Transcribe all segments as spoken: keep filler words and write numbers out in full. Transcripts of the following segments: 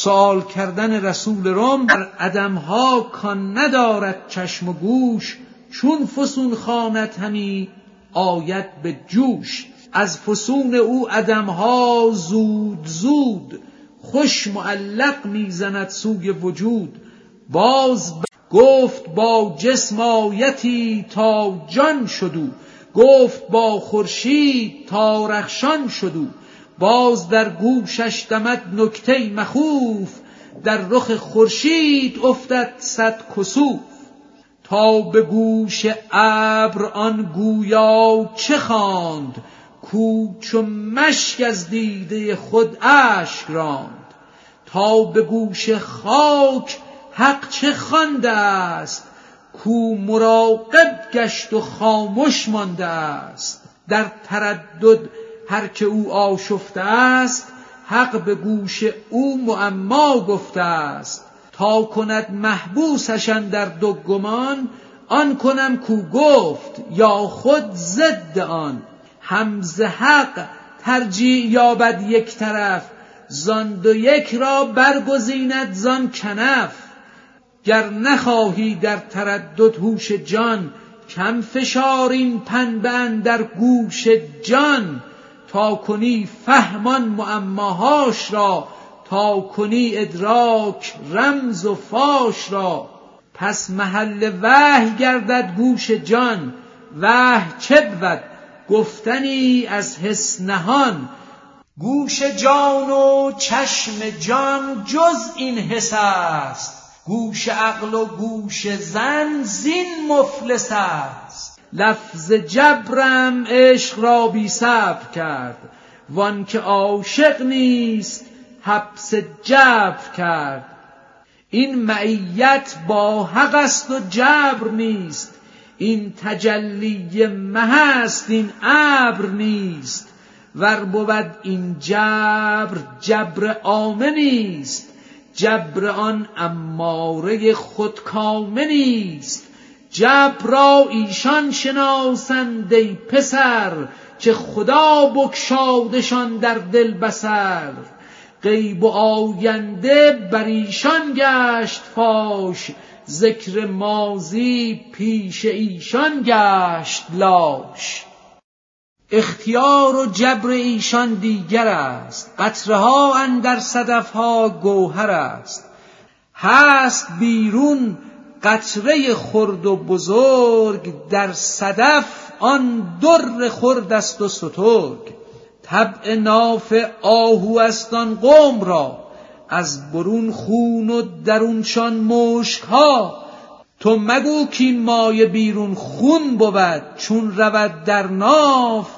سؤال کردن رسول روم در عدمها کان ندارد چشم و گوش، چون فسون خواند همی آید به جوش. از فسون او عدمها زود زود، خوش معلق میزند سوی وجود. باز گفت با جسم آیتی تا جان شدو، گفت با خورشید تا رخشان شدو. باز در گوشش دمد نکته مخوف، در رخ خورشید افتد صد کسوف. تا به گوش ابر آن گویا چه خواند، کو چو مشک از دیده خود اشک راند. تا به گوش خاک حق چه خوانده است، کو مراقب گشت و خاموش مانده است. در تردد هر که او آشفته است، حق به گوش او معما گفته است. تا کند محبوسش اندر دو گمان، آن کنم کو گفت یا خود ضد آن. هم ز حق ترجیع یابد یک طرف، زان دو یک را برگزیند زان کنف. گر نخواهی در تردد هوش جان، کم فشار این پنبه اندر گوش جان. تا کنی فهمان معماهاش را، تا کنی ادراک رمز و فاش را. پس محل وحی گردد گوش جان، وحی چه بود گفتنی از حس نهان. گوش جان و چشم جان جز این حس است، گوش عقل و گوش زن زین مفلس است. لفظ جبرم عشق را بی صبر کرد، وان که عاشق نیست حبس جبر کرد. این معیت با حق است و جبر نیست، این تجلی مه است این ابر نیست. ور بود این جبر جبر عامه نیست، جبر آن اماره خودکامه نیست. جبر را ایشان شناسند ای پسر، که خدا بگشادشان در دل بصر. غیب و آینده بر ایشان گشت فاش، ذکر ماضی پیش ایشان گشت لاش. اختیار و جبر ایشان دیگر است، قطره ها اندر صدف ها گوهر است. هست بیرون قطره خرد و بزرگ، در صدف آن در خرد است و سترگ. طبع ناف آهو است آن قوم را، از برون خون و درونشان مشک ها. تو مگو کین مایه بیرون خون بود، چون رود در ناف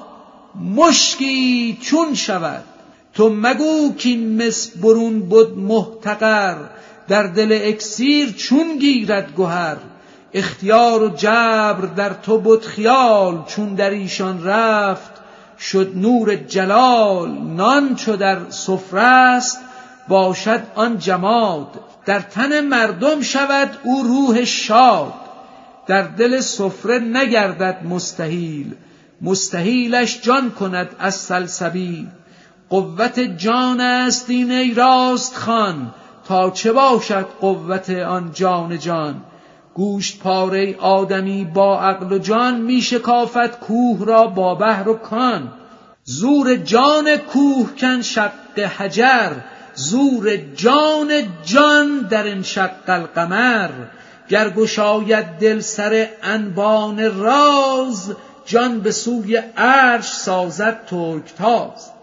مشکی چون شود. تو مگو کین مس برون بود محتقر، در دل اکسیر چون گیرد گوهر. اختیار و جبر در تو بود خیال، چون در ایشان رفت شد نور جلال. نان چو در سفره است باشد آن جماد، در تن مردم شود او روح شاد. در دل سفره نگردد مستحیل، مستحیلش جان کند از سلسبیل. قوت جان است این ای راست خوان، تا چه باشد قوت آن جان جان. گوشت پاره آدمی با عقل و جان، می شکافد کوه را با بحر و کان. زور جان کوه کن شق حجر، زور جان جان در انشق القمر. گر گشاید دل سر انبان راز، جان به سوی عرش سازد ترک تاز.